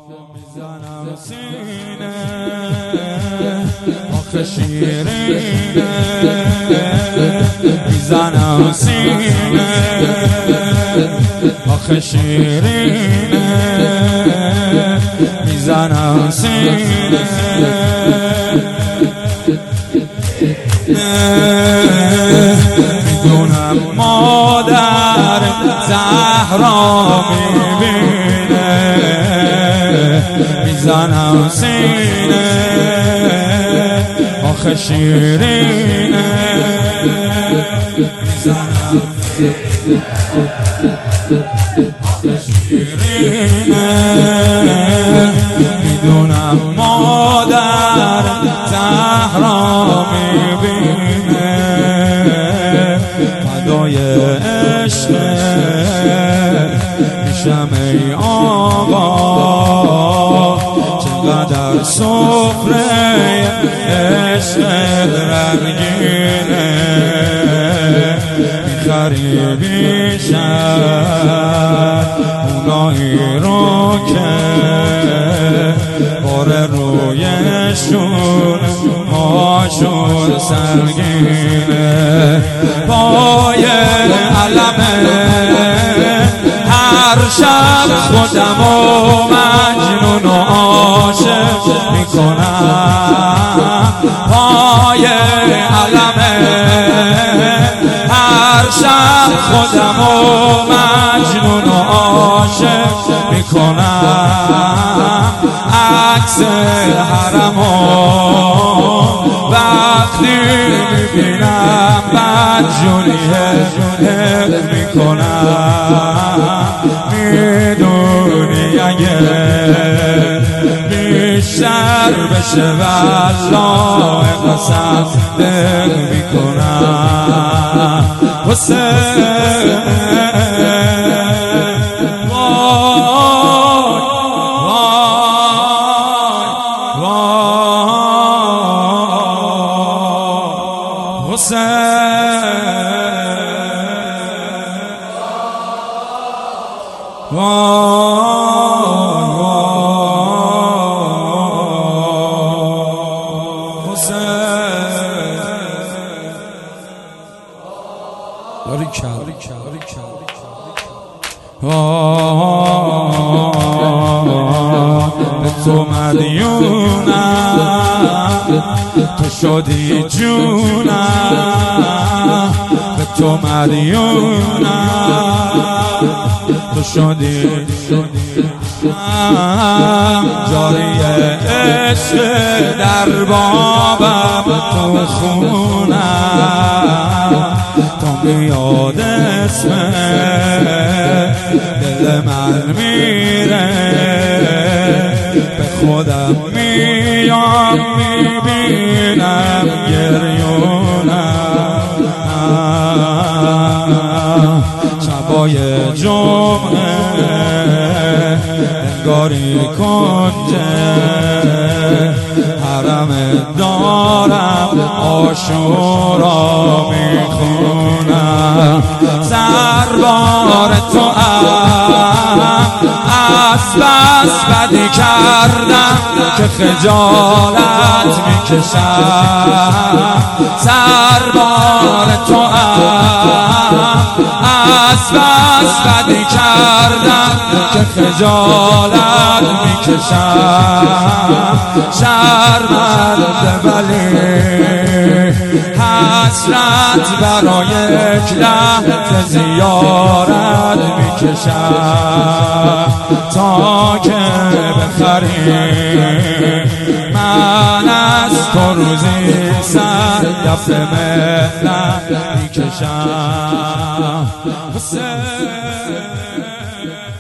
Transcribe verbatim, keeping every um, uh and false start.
میزنم سینه آخه شیرینه، میزنم سینه آخه شیرینه، میزنم سینه میدونم مادر زهرا میبینه، میزنم سینه آخه شیرینه، میزنم آخه شیرینه، میدونم مادر زهرا میبینه، فدای عشق میشم ای آقا، چقدر سفره عشق رنگینه، میخری بیشتر اونایی رو که باره رویشون ماشون سنگینه، پای علمه هر شب خودم و مجنون و عاشق میکنم، پای علمه هر شب خودم و مجنون و عاشق میکنم، عکس حرمو وقتی میبینم بدجوریه حق میکنم، میدونی اگه بیشتر بشه والله قسم دل میکنم حسین به تو مدیونم، تو شدی جونم، به تو مدیونم، تو شدی جاری عشق در بابم، تو خونم تا میاد اسم دل من میره، به خودم میام میبینم گریونم، شبای جمعه انگاری کنجه حرم دارم عاشورا میخونم، سربار تو از بس بدی کردم که خجالت میکشم، سربار تو از بس بدی کردم که خجالت میکشم، شرمنده ولی حسرت برای یک لحظه زیارت میکشم، تا که بخری من از تو روزی سر دفت مهنت میکشم.